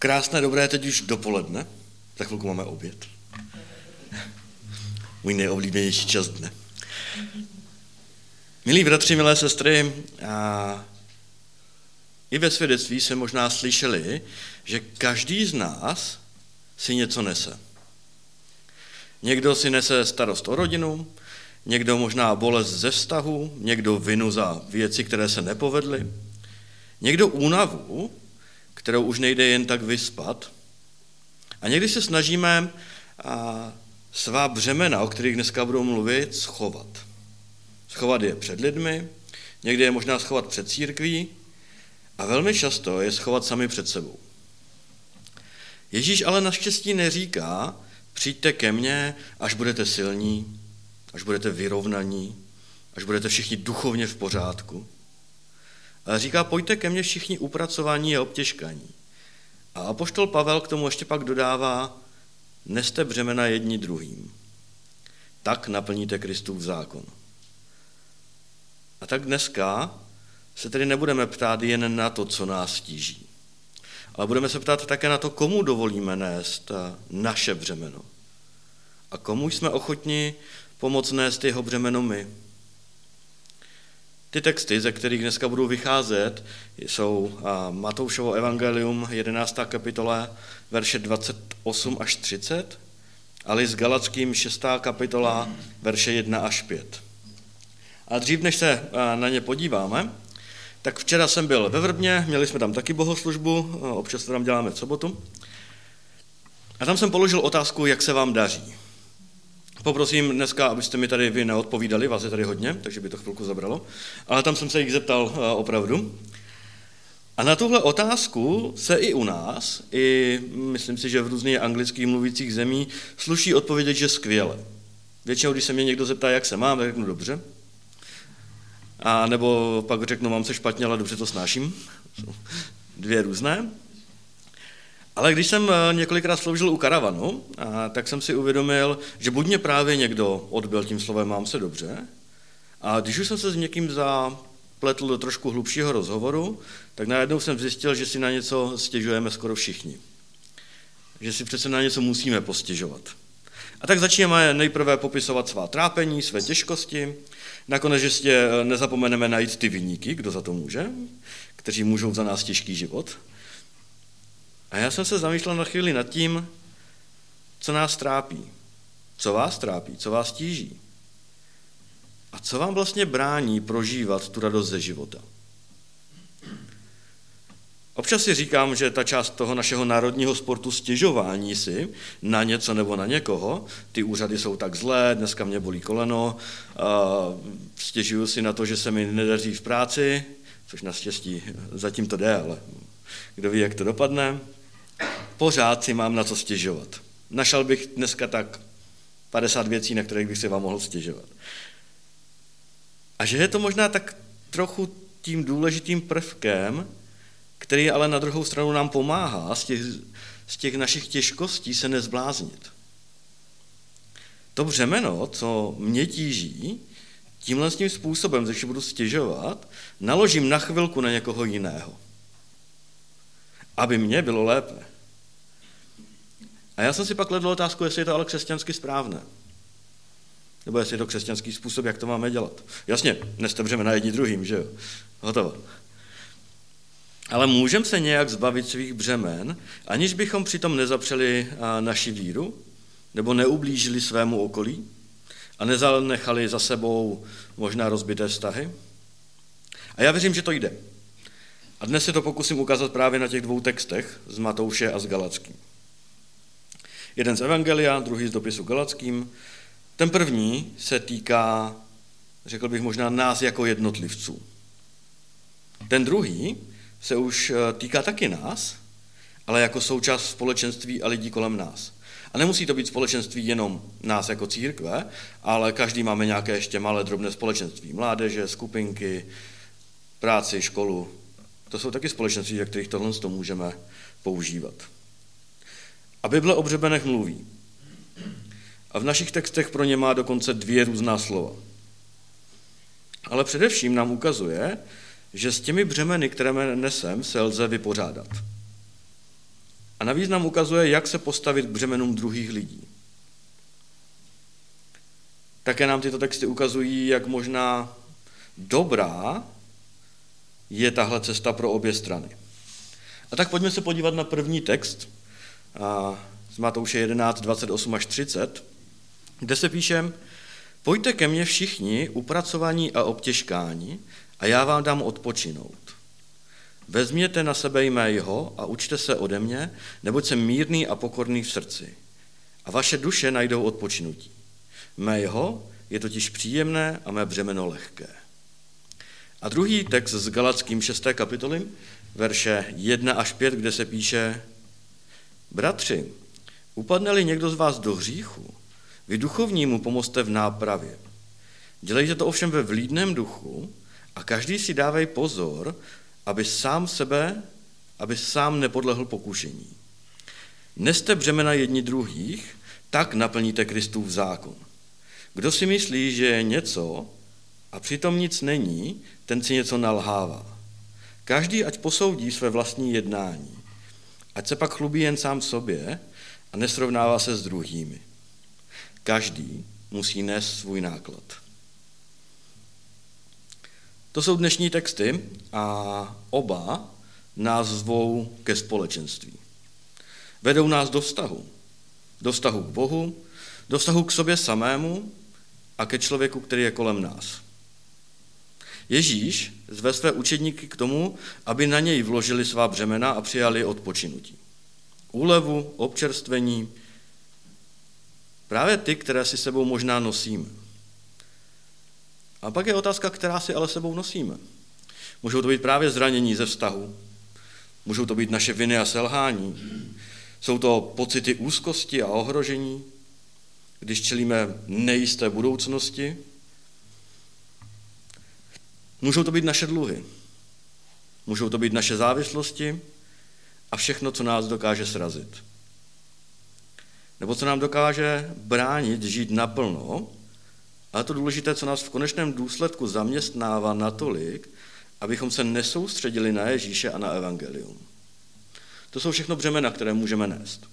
Krásné, dobré, teď už dopoledne. Za chvilku máme oběd. Můj nejoblíbenější čas dne. Milí bratři, milé sestry, i ve svědectví se možná slyšeli, že každý z nás si něco nese. Někdo si nese starost o rodinu, někdo možná bolest ze vztahu, někdo vinu za věci, které se nepovedly, někdo únavu, kterou už nejde jen tak vyspat. A někdy se snažíme svá břemena, o kterých dneska budu mluvit, schovat. Schovat je před lidmi, někdy je možná schovat před církví a velmi často je schovat sami před sebou. Ježíš ale naštěstí neříká, přijďte ke mně, až budete silní, až budete vyrovnaní, až budete všichni duchovně v pořádku. Ale říká, pojďte ke mně všichni upracovaní a obtěžkaní. A apoštol Pavel k tomu ještě pak dodává, neste břemena jedni druhým. Tak naplníte Kristův zákon. A tak dneska se tedy nebudeme ptát jen na to, co nás tíží, ale budeme se ptát také na to, komu dovolíme nést naše břemeno. A komu jsme ochotni pomoct nést jeho břemeno my. Ty texty, ze kterých dneska budu vycházet, jsou Matoušovo evangelium, 11. kapitola, verše 28 až 30, a list Galackým, 6. kapitola, verše 1 až 5. A dřív, než se na ně podíváme, tak včera jsem byl ve Vrbně, měli jsme tam taky bohoslužbu, občas to tam děláme v sobotu, a tam jsem položil otázku, jak se vám daří. Poprosím dneska, abyste mi tady vy neodpovídali, vás je tady hodně, takže by to chvilku zabralo, ale tam jsem se jich zeptal opravdu. A na tuhle otázku se i u nás, i myslím si, že v různých anglických mluvících zemí, sluší odpovědět, že skvěle. Většinou, když se mě někdo zeptá, jak se mám, tak řeknu dobře. A nebo pak řeknu, mám se špatně, ale dobře to snáším. Dvě různé. Ale když jsem několikrát sloužil u karavanu, tak jsem si uvědomil, že buď mě právě někdo odbyl tím slovem mám se dobře, a když už jsem se s někým zapletl do trošku hlubšího rozhovoru, tak najednou jsem zjistil, že si na něco stěžujeme skoro všichni. Že si přece na něco musíme postěžovat. A tak začínáme nejprve popisovat svá trápení, své těžkosti, nakonec ještě nezapomeneme najít ty viníky, kdo za to může, kteří můžou za nás těžký život. A já jsem se zamýšlel na chvíli nad tím, co nás trápí, co vás tíží a co vám vlastně brání prožívat tu radost ze života. Občas si říkám, že ta část toho našeho národního sportu stěžování si na něco nebo na někoho, ty úřady jsou tak zlé, dneska mě bolí koleno, stěžuju si na to, že se mi nedaří v práci, což naštěstí zatím to jde, ale kdo ví, jak to dopadne. Pořád si mám na co stěžovat. Našel bych dneska tak 50 věcí, na kterých bych si vám mohl stěžovat. A že je to možná tak trochu tím důležitým prvkem, který ale na druhou stranu nám pomáhá z těch našich těžkostí se nezbláznit. To břemeno, co mě tíží, tímhle s tím způsobem, když budu stěžovat, naložím na chvilku na někoho jiného. Aby mně bylo lépe. A já jsem si pak kladl otázku, jestli je to ale křesťansky správné. Nebo jestli je to křesťanský způsob, jak to máme dělat. Jasně, neste břemena jedni druhým, že jo? Hotovo. Ale můžeme se nějak zbavit svých břemen, aniž bychom přitom nezapřeli naši víru, nebo neublížili svému okolí a nezanechali za sebou možná rozbité vztahy? A já věřím, že to jde. A dnes se to pokusím ukázat právě na těch dvou textech z Matouše a z Galackým. Jeden z Evangelia, druhý z dopisu Galackým. Ten první se týká, řekl bych možná, nás jako jednotlivců. Ten druhý se už týká taky nás, ale jako součást společenství a lidí kolem nás. A nemusí to být společenství jenom nás jako církve, ale každý máme nějaké ještě malé drobné společenství. Mládeže, skupinky, práci, školu. To jsou taky společenství, ve kterých tohle můžeme používat. A Bible o břemenech mluví. A v našich textech pro ně má dokonce dvě různá slova. Ale především nám ukazuje, že s těmi břemeny, které nesem, se lze vypořádat. A navíc nám ukazuje, jak se postavit k břemenům druhých lidí. Také nám tyto texty ukazují, jak možná dobrá je tahle cesta pro obě strany. A tak pojďme se podívat na první text z Matouše 11, 28 až 30, kde se píše: Pojďte ke mně všichni upracovaní a obtěžkáni a já vám dám odpočinout. Vezměte na sebe jmého a učte se ode mě, neboť jsem mírný a pokorný v srdci. A vaše duše najdou odpočinutí. Mého je totiž příjemné a mé břemeno lehké. A druhý text z Galatským 6. kapitoly, verše 1 až 5, kde se píše: Bratři, upadne-li někdo z vás do hříchu, vy duchovnímu pomozte v nápravě. Dělejte to ovšem ve vlídném duchu a každý si dávej pozor, aby sám nepodlehl pokušení. Neste břemena jedni druhých, tak naplníte Kristův zákon. Kdo si myslí, že je něco a přitom nic není, ten si něco nalhává. Každý ať posoudí své vlastní jednání. Ať se pak chlubí jen sám sobě a nesrovnává se s druhými. Každý musí nést svůj náklad. To jsou dnešní texty a oba nás zvou ke společenství. Vedou nás do vztahu. Do vztahu k Bohu, do vztahu k sobě samému a ke člověku, který je kolem nás. Ježíš zve své učedníky k tomu, aby na něj vložili svá břemena a přijali odpočinutí. Úlevu, občerstvení, právě ty, které si sebou možná nosíme. A pak je otázka, která si ale sebou nosíme. Můžou to být právě zranění ze vztahu, můžou to být naše viny a selhání, jsou to pocity úzkosti a ohrožení, když čelíme nejisté budoucnosti. Můžou to být naše dluhy, můžou to být naše závislosti a všechno, co nás dokáže srazit. Nebo co nám dokáže bránit žít naplno, ale to důležité, co nás v konečném důsledku zaměstnává natolik, abychom se nesoustředili na Ježíše a na evangelium. To jsou všechno břemena, které můžeme nést.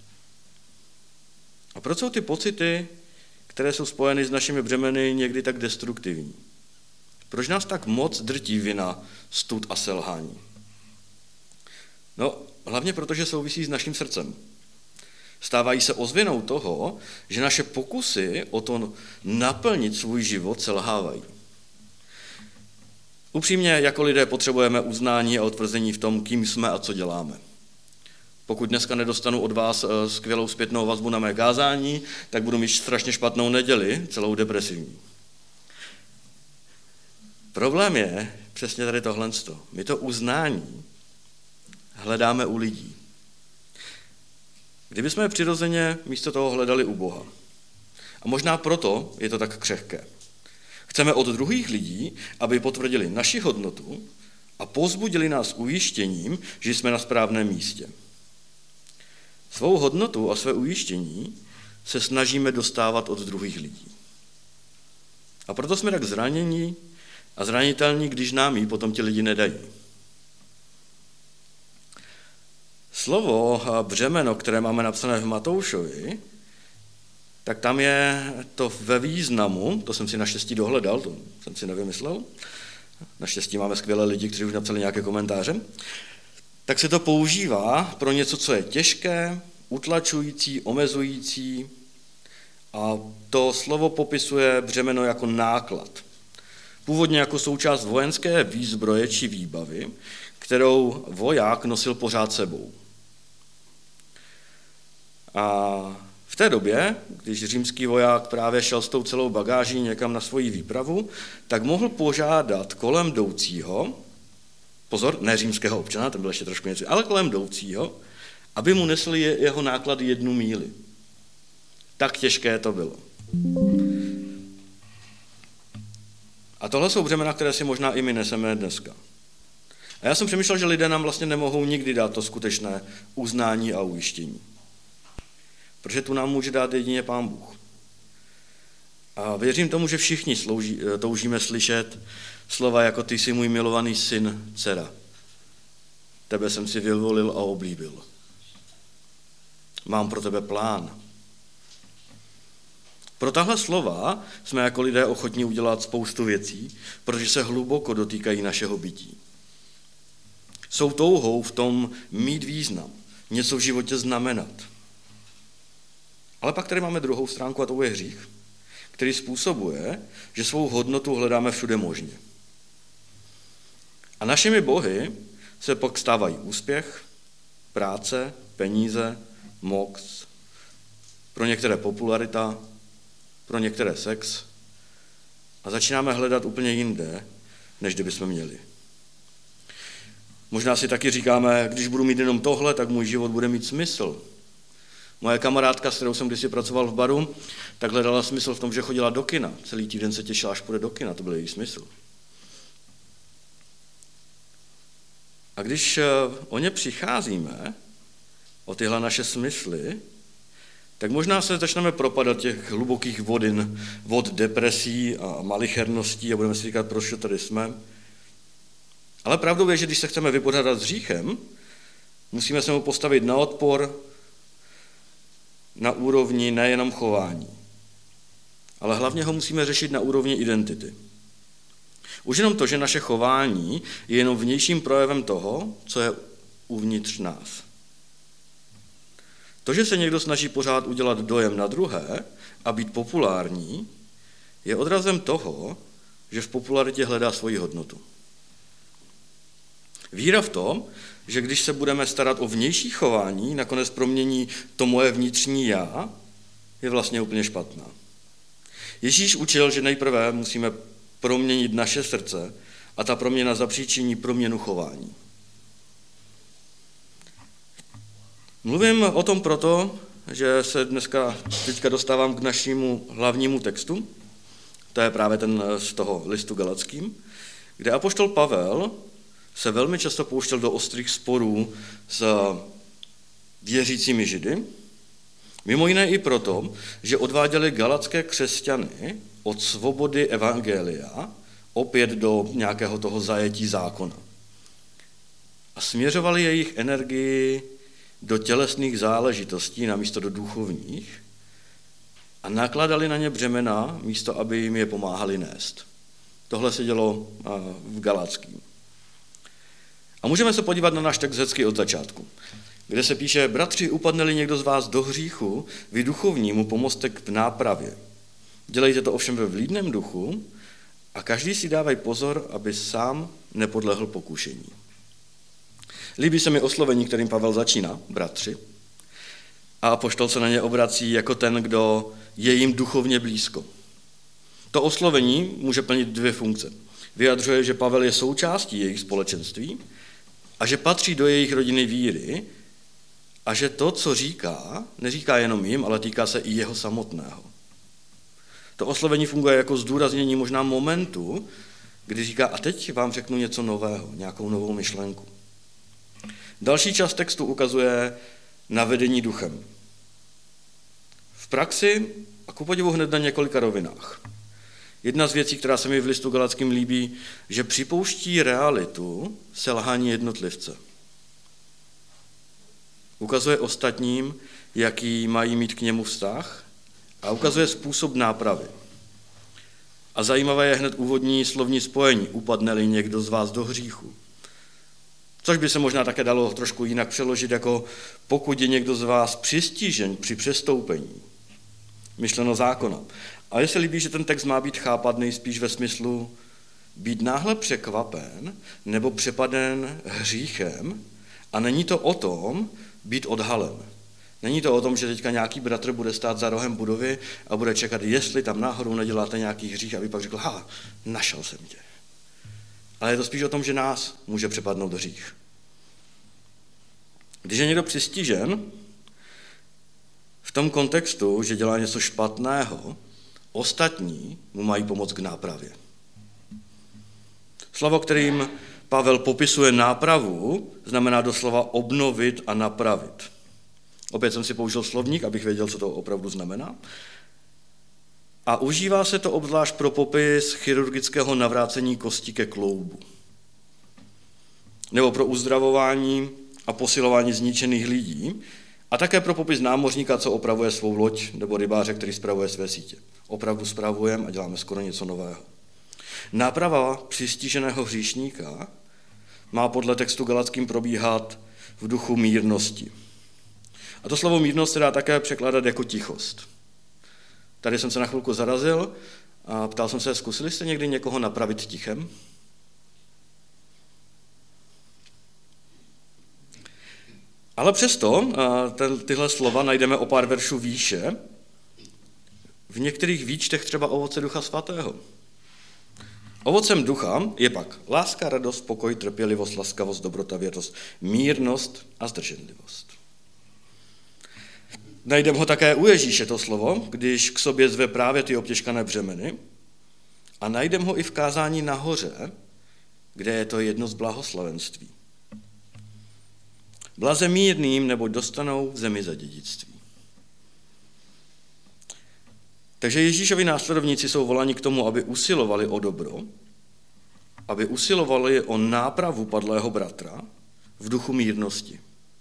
A proč jsou ty pocity, které jsou spojeny s našimi břemeny, někdy tak destruktivní? Proč nás tak moc drtí vina, stud a selhání? No, hlavně proto, že souvisí s naším srdcem. Stávají se ozvěnou toho, že naše pokusy o to naplnit svůj život selhávají. Upřímně, jako lidé potřebujeme uznání a otvrzení v tom, kým jsme a co děláme. Pokud dneska nedostanu od vás skvělou zpětnou vazbu na mé kázání, tak budu mít strašně špatnou neděli, celou depresivní. Problém je přesně tady tohle. My to uznání hledáme u lidí. Kdybychom je přirozeně místo toho hledali u Boha. A možná proto je to tak křehké. Chceme od druhých lidí, aby potvrdili naši hodnotu a povzbudili nás ujištěním, že jsme na správném místě. Svou hodnotu a své ujištění se snažíme dostávat od druhých lidí. A proto jsme tak zranění a zranitelní, když nám ji potom ti lidi nedají. Slovo břemeno, které máme napsané v Matoušovi, tak tam je to ve významu, to jsem si naštěstí dohledal, to jsem si nevymyslel, naštěstí máme skvělé lidi, kteří už napsali nějaké komentáře, tak se to používá pro něco, co je těžké, utlačující, omezující a to slovo popisuje břemeno jako náklad. Původně jako součást vojenské výzbroje či výbavy, kterou voják nosil pořád sebou. A v té době, když římský voják právě šel s tou celou bagáží někam na svoji výpravu, tak mohl požádat kolem jdoucího, pozor, ne římského občana, ten byl ještě trošku něco, ale kolem jdoucího, aby mu nesli jeho náklad 1 míli. Tak těžké to bylo. A tohle jsou břemena, které si možná i my neseme dneska. A já jsem přemýšlel, že lidé nám vlastně nemohou nikdy dát to skutečné uznání a ujištění. Protože tu nám může dát jedině Pán Bůh. A věřím tomu, že všichni toužíme slyšet slova jako ty jsi můj milovaný syn, dcera. Tebe jsem si vyvolil a oblíbil. mám pro tebe plán. Pro tahle slova jsme jako lidé ochotní udělat spoustu věcí, protože se hluboko dotýkají našeho bytí. Jsou touhou v tom mít význam, něco v životě znamenat. Ale pak tady máme druhou stránku a to je hřích, který způsobuje, že svou hodnotu hledáme všude možně. A našimi bohy se pak stávají úspěch, práce, peníze, moc, pro některé popularita, pro některé sex a začínáme hledat úplně jinde, než kdyby jsme měli. Možná si taky říkáme, když budu mít jenom tohle, tak můj život bude mít smysl. Moje kamarádka, s kterou jsem kdysi pracoval v baru, tak hledala smysl v tom, že chodila do kina. Celý týden se těšila, až půjde do kina, to byl její smysl. A když o ně přicházíme, o tyhle naše smysly, tak možná se začneme propadat těch hlubokých vod depresí a malicherností a budeme si říkat, proč tady jsme. Ale pravdou je, že když se chceme vypořádat s hříchem, musíme se mu postavit na odpor, na úrovni nejenom chování. Ale hlavně ho musíme řešit na úrovni identity. Už jenom to, že naše chování je jenom vnějším projevem toho, co je uvnitř nás. To, že se někdo snaží pořád udělat dojem na druhé a být populární, je odrazem toho, že v popularitě hledá svoji hodnotu. Víra v tom, že když se budeme starat o vnější chování, nakonec promění to moje vnitřní já, je vlastně úplně špatná. Ježíš učil, že nejprve musíme proměnit naše srdce a ta proměna zapříčiní proměnu chování. Mluvím o tom proto, že se teďka dostávám k našemu hlavnímu textu, to je právě ten z toho listu Galackým, kde apoštol Pavel se velmi často pouštěl do ostrých sporů s věřícími Židy, mimo jiné i proto, že odváděli galacké křesťany od svobody evangelia opět do nějakého toho zajetí zákona. A směřovali jejich energii do tělesných záležitostí namísto do duchovních a nakladali na ně břemena místo, aby jim je pomáhali nést. Tohle se dělo v Galackým. A můžeme se podívat na náš text hezky od začátku, kde se píše, bratři, upadne-li někdo z vás do hříchu, vy duchovní mu pomozte k nápravě. Dělejte to ovšem ve vlídném duchu a každý si dávaj pozor, aby sám nepodlehl pokušení. Líbí se mi oslovení, kterým Pavel začíná, bratři, a apoštol se na ně obrací jako ten, kdo je jim duchovně blízko. To oslovení může plnit dvě funkce. Vyjadřuje, že Pavel je součástí jejich společenství a že patří do jejich rodiny víry a že to, co říká, neříká jenom jim, ale týká se i jeho samotného. To oslovení funguje jako zdůraznění možná momentu, kdy říká, a teď vám řeknu něco nového, nějakou novou myšlenku. Další část textu ukazuje na vedení duchem. V praxi a ku podivu hned na několika rovinách. Jedna z věcí, která se mi v listu Galackým líbí, že připouští realitu selhání jednotlivce. Ukazuje ostatním, jaký mají mít k němu vztah a ukazuje způsob nápravy. A zajímavé je hned úvodní slovní spojení, upadne-li někdo z vás do hříchu. Což by se možná také dalo trošku jinak přeložit, jako pokud je někdo z vás přistižen při přestoupení, myšleno zákona. A je se líbí, že ten text má být chápadný spíš ve smyslu být náhle překvapen nebo přepaden hříchem a není to o tom být odhalen. Není to o tom, že teďka nějaký bratr bude stát za rohem budovy a bude čekat, jestli tam náhodou neděláte nějaký hřích, aby pak řekl, našel jsem tě. Ale je to spíš o tom, že nás může přepadnout hřích. Když je někdo přistižen, v tom kontextu, že dělá něco špatného, ostatní mu mají pomoct k nápravě. Slovo, kterým Pavel popisuje nápravu, znamená doslova obnovit a napravit. Opět jsem si použil slovník, abych věděl, co to opravdu znamená. A užívá se to obzvlášť pro popis chirurgického navrácení kosti ke kloubu. Nebo pro uzdravování a posilování zničených lidí, A také pro popis námořníka, co opravuje svou loď, nebo rybáře, který spravuje své sítě. Opravdu spravujeme a děláme skoro něco nového. Náprava přistiženého hříšníka má podle textu Galatským probíhat v duchu mírnosti. A to slovo mírnost se dá také překládat jako tichost. Tady jsem se na chvilku zarazil a ptal jsem se, zkusili jste někdy někoho napravit tichem? Ale přesto tyhle slova najdeme o pár veršů výše, v některých výčtech třeba ovoce Ducha Svatého. Ovocem ducha je pak láska, radost, pokoj, trpělivost, laskavost, dobrota, věrnost, mírnost a zdrženlivost. Najdeme ho také u Ježíše to slovo, když k sobě zve právě ty obtěžkané břemeny, a najdeme ho i v kázání nahoře, kde je to jedno z blahoslavenství. Blaze mírným, neboť dostanou v zemi za dědictví. Takže Ježíšovi následovníci jsou voláni k tomu, aby usilovali o dobro, aby usilovali o nápravu padlého bratra v duchu mírnosti.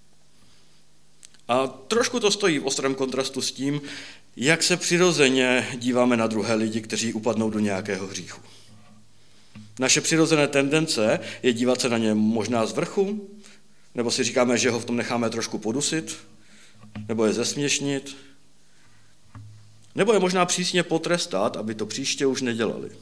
A trošku to stojí v ostrém kontrastu s tím, jak se přirozeně díváme na druhé lidi, kteří upadnou do nějakého hříchu. Naše přirozené tendence je dívat se na ně možná z vrchu, nebo si říkáme, že ho v tom necháme trošku podusit, nebo je zesměšnit, nebo je možná přísně potrestat, aby to příště už nedělali.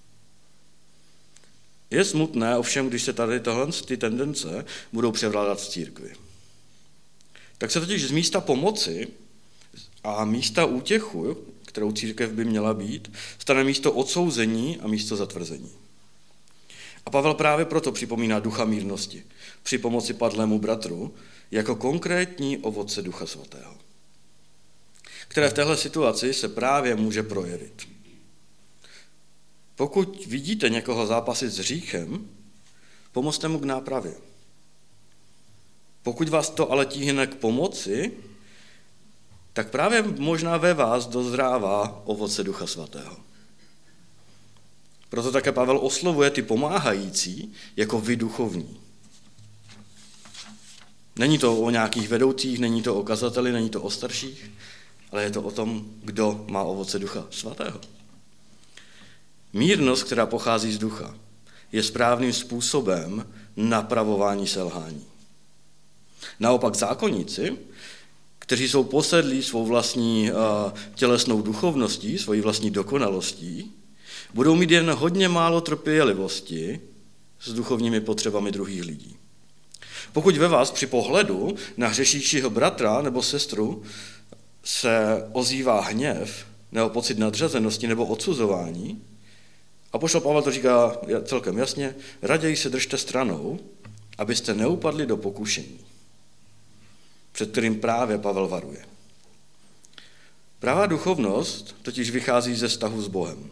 Je smutné, ovšem, když se tady ty tendence budou převládat v církvi. Tak se totiž z místa pomoci a místa útěchu, kterou církev by měla být, stane místo odsouzení a místo zatvrzení. A Pavel právě proto připomíná ducha mírnosti při pomoci padlému bratru jako konkrétní ovoce Ducha Svatého, které v téhle situaci se právě může projevit. Pokud vidíte někoho zápasit s hříchem, pomozte mu k nápravě. Pokud vás to ale tíhne k pomoci, tak právě možná ve vás dozrává ovoce Ducha Svatého. Proto také Pavel oslovuje ty pomáhající jako vy duchovní. Není to o nějakých vedoucích, není to o kazateli, není to o starších, ale je to o tom, kdo má ovoce Ducha Svatého. Mírnost, která pochází z ducha, je správným způsobem napravování selhání. Naopak zákonníci, kteří jsou posedlí svou vlastní tělesnou duchovností, svojí vlastní dokonalostí, budou mít jen hodně málo trpělivosti s duchovními potřebami druhých lidí. Pokud ve vás při pohledu na hřešícího bratra nebo sestru se ozývá hněv nebo pocit nadřazenosti nebo odsuzování, apoštol Pavel to říká celkem jasně, raději se držte stranou, abyste neupadli do pokušení, před kterým právě Pavel varuje. Pravá duchovnost totiž vychází ze vztahu s Bohem.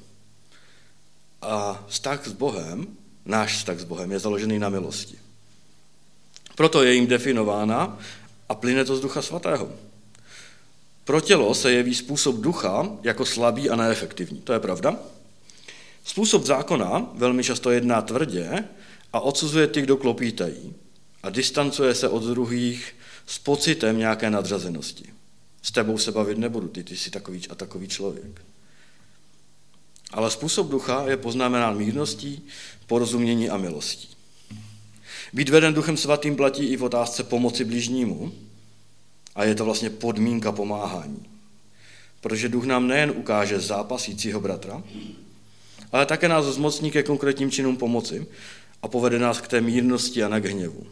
A vztah s Bohem, náš vztah s Bohem, je založený na milosti. Proto je jim definována a plyne to z Ducha Svatého. Pro tělo se jeví způsob ducha jako slabý a neefektivní. To je pravda. Způsob zákona velmi často jedná tvrdě a odsuzuje ty, kdo klopítají, a distancuje se od druhých s pocitem nějaké nadřazenosti. S tebou se bavit nebudu, ty jsi takový a takový člověk. Ale způsob ducha je poznamenán mírností, porozumění a milostí. Být veden Duchem Svatým platí i v otázce pomoci bližnímu a je to vlastně podmínka pomáhání. Protože duch nám nejen ukáže zápasícího bratra, ale také nás zmocní ke konkrétním činům pomoci a povede nás k té mírnosti a ne k hněvu.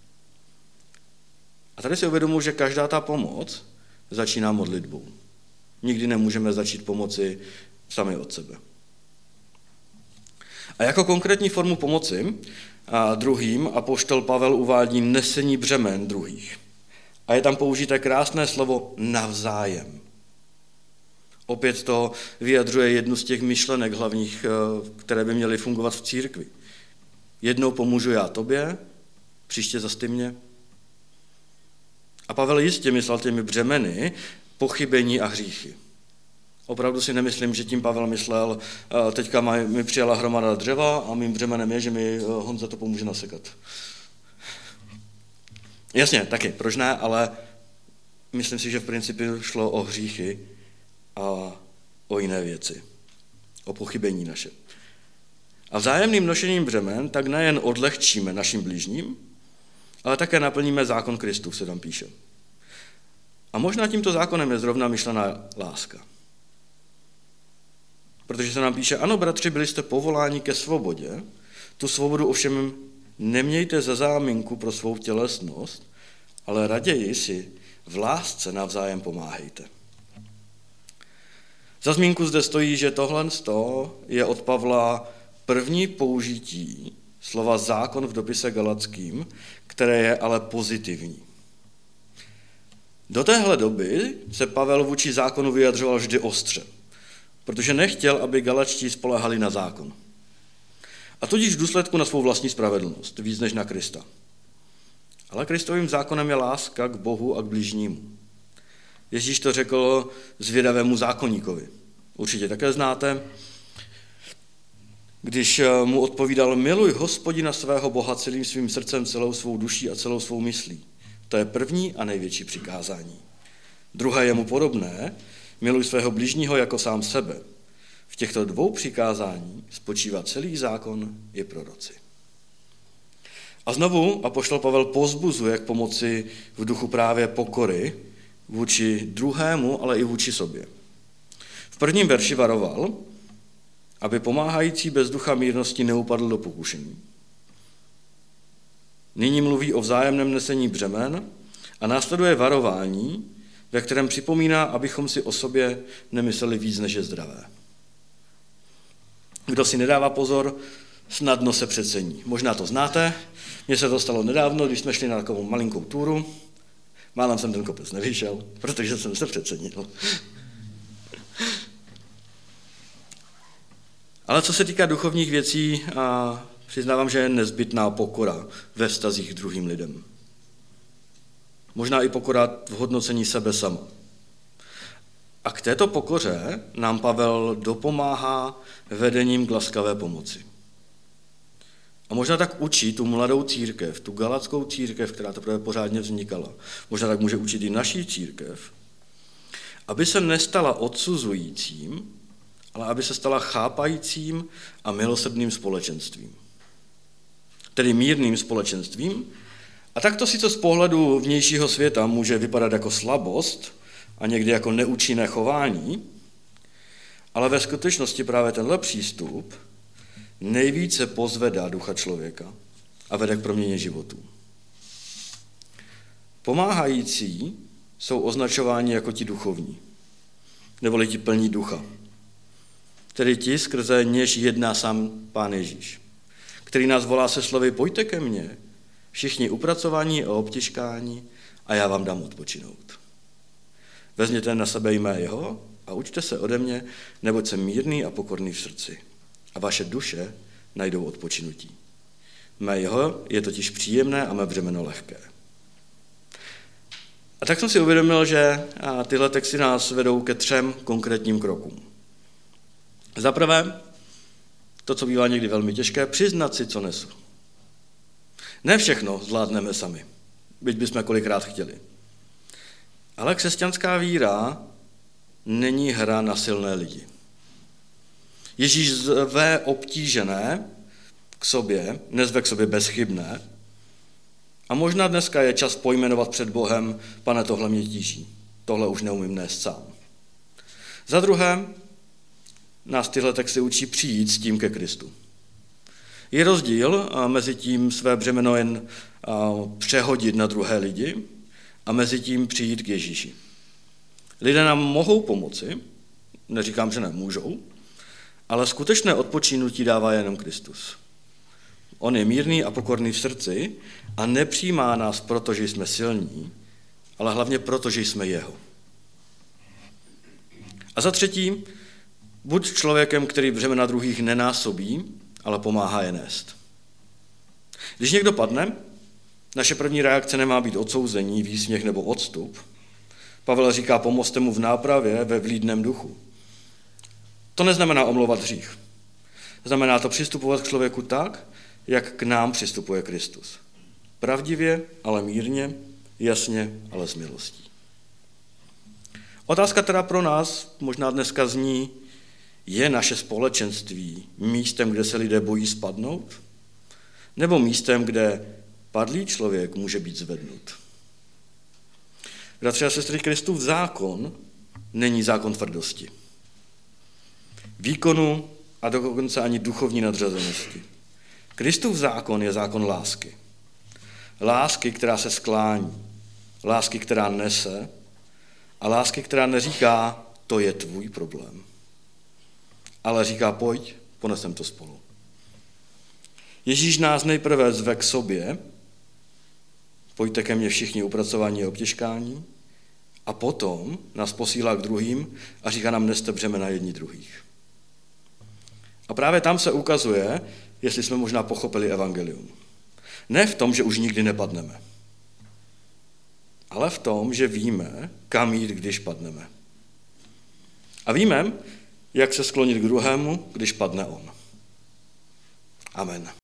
A tady si uvědomuji, že každá ta pomoc začíná modlitbou. Nikdy nemůžeme začít pomoci sami od sebe. A jako konkrétní formu pomoci druhým apoštol Pavel uvádí nesení břemen druhých. A je tam použité krásné slovo navzájem. Opět to vyjadřuje jednu z těch myšlenek hlavních, které by měly fungovat v církvi. Jednou pomůžu já tobě, příště zas ty mě. A Pavel jistě myslel těmi břemeny pochybení a hříchy. Opravdu si nemyslím, že tím Pavel myslel, teďka mi přijela hromada dřeva a mým břemenem je, že mi Honza to pomůže nasekat. Jasně, taky, proč ne, ale myslím si, že v principu šlo o hříchy a o jiné věci, o pochybení naše. A vzájemným nošením břemen tak nejen odlehčíme našim blížním, ale také naplníme zákon Kristův, se tam píše. A možná tímto zákonem je zrovna myšlená láska. Protože se nám píše, ano, bratři, byli jste povoláni ke svobodě, tu svobodu ovšem nemějte za záminku pro svou tělesnost, ale raději si v lásce navzájem pomáhejte. Za zmínku zde stojí, že tohle je od Pavla první použití slova zákon v dopise Galackým, které je ale pozitivní. Do téhle doby se Pavel vůči zákonu vyjadřoval vždy ostře, protože nechtěl, aby Galačtí spoléhali na zákon. A tudíž v důsledku na svou vlastní spravedlnost, víc než na Krista. Ale Kristovým zákonem je láska k Bohu a k bližnímu. Ježíš to řekl zvědavému zákonníkovi. Určitě také znáte, když mu odpovídal, miluj Hospodina svého Boha celým svým srdcem, celou svou duší a celou svou myslí. To je první a největší přikázání. Druhé je mu podobné, miluj svého bližního jako sám sebe. V těchto dvou přikázání spočívá celý zákon i proroci. A znovu apoštol Pavel povzbuzuje k pomoci v duchu právě pokory vůči druhému, ale i vůči sobě. V prvním verši varoval, aby pomáhající bez ducha mírnosti neupadl do pokušení. Nyní mluví o vzájemném nesení břemen a následuje varování, ve kterém připomíná, abychom si o sobě nemysleli víc, než je zdravé. Kdo si nedává pozor, snadno se přecení. Možná to znáte, mně se to stalo nedávno, když jsme šli na takovou malinkou túru. Málem jsem ten kopec nevyšel, protože jsem se přecenil. Ale co se týká duchovních věcí, přiznávám, že je nezbytná pokora ve vztazích k druhým lidem. Možná i pokora v hodnocení sebe sama. A k této pokoře nám Pavel dopomáhá vedením k laskavé pomoci. A možná tak učí tu mladou církev, tu galatskou církev, která teprve pořádně vznikala. Možná tak může učit i naší církev, aby se nestala odsuzujícím, ale aby se stala chápajícím a milosrdným společenstvím. Tedy mírným společenstvím. A tak to sice z pohledu vnějšího světa může vypadat jako slabost a někdy jako neúčinné chování, ale ve skutečnosti právě tenhle přístup nejvíce pozvedá ducha člověka a vede k proměně životů. Pomáhající jsou označováni jako ti duchovní, neboli ti plní ducha. Tedy ti, skrze něž jedná sám Pán Ježíš, který nás volá se slovy pojďte ke mně, všichni upracovaní a obtěžkáni a já vám dám odpočinout. Vezměte na sebe jmé jeho a učte se ode mě, neboť jsem mírný a pokorný v srdci. A vaše duše najdou odpočinutí. Mé jeho je totiž příjemné a mé břemeno lehké. A tak jsem si uvědomil, že tyhle texty nás vedou ke 3 konkrétním krokům. Za prvé, to, co bývá někdy velmi těžké, přiznat si, co nesu. Ne všechno zvládneme sami, byť bychom kolikrát chtěli. Ale křesťanská víra není hra na silné lidi. Ježíš zve obtížené k sobě, nezve k sobě bezchybné. A možná dneska je čas pojmenovat před Bohem, Pane, tohle mě tíží, tohle už neumím nést sám. Za druhé, nás tyhle texty učí přijít s tím ke Kristu. Je rozdíl mezi tím své břemeno jen přehodit na druhé lidi a mezi tím přijít k Ježíši. Lidé nám mohou pomoci, neříkám, že nemůžou, ale skutečné odpočinutí dává jenom Kristus. On je mírný a pokorný v srdci a nepřijímá nás proto, že jsme silní, ale hlavně proto, že jsme jeho. A za třetí, buď člověkem, který břemena druhých nenásobí, ale pomáhá je nést. Když někdo padne, naše první reakce nemá být odsouzení, výsměch nebo odstup. Pavel říká, pomozte mu v nápravě ve vlídném duchu. To neznamená omlouvat hřích. Znamená to přistupovat k člověku tak, jak k nám přistupuje Kristus. Pravdivě, ale mírně, jasně, ale s milostí. Otázka teda pro nás možná dneska zní, je naše společenství místem, kde se lidé bojí spadnout? Nebo místem, kde padlý člověk může být zvednut? Bratři a sestry, Kristův zákon není zákon tvrdosti, výkonu a dokonce ani duchovní nadřazenosti. Kristův zákon je zákon lásky. Lásky, která se sklání, lásky, která nese a lásky, která neříká, to je tvůj problém, ale říká, pojď, ponesem to spolu. Ježíš nás nejprve zve k sobě, pojďte ke mně všichni upracování a obtěžkání, a potom nás posílá k druhým a říká nám, neste břemena jedni druhých. A právě tam se ukazuje, jestli jsme možná pochopili evangelium. Ne v tom, že už nikdy nepadneme, ale v tom, že víme, kam jít, když padneme. A víme, jak se sklonit k druhému, když padne on. Amen.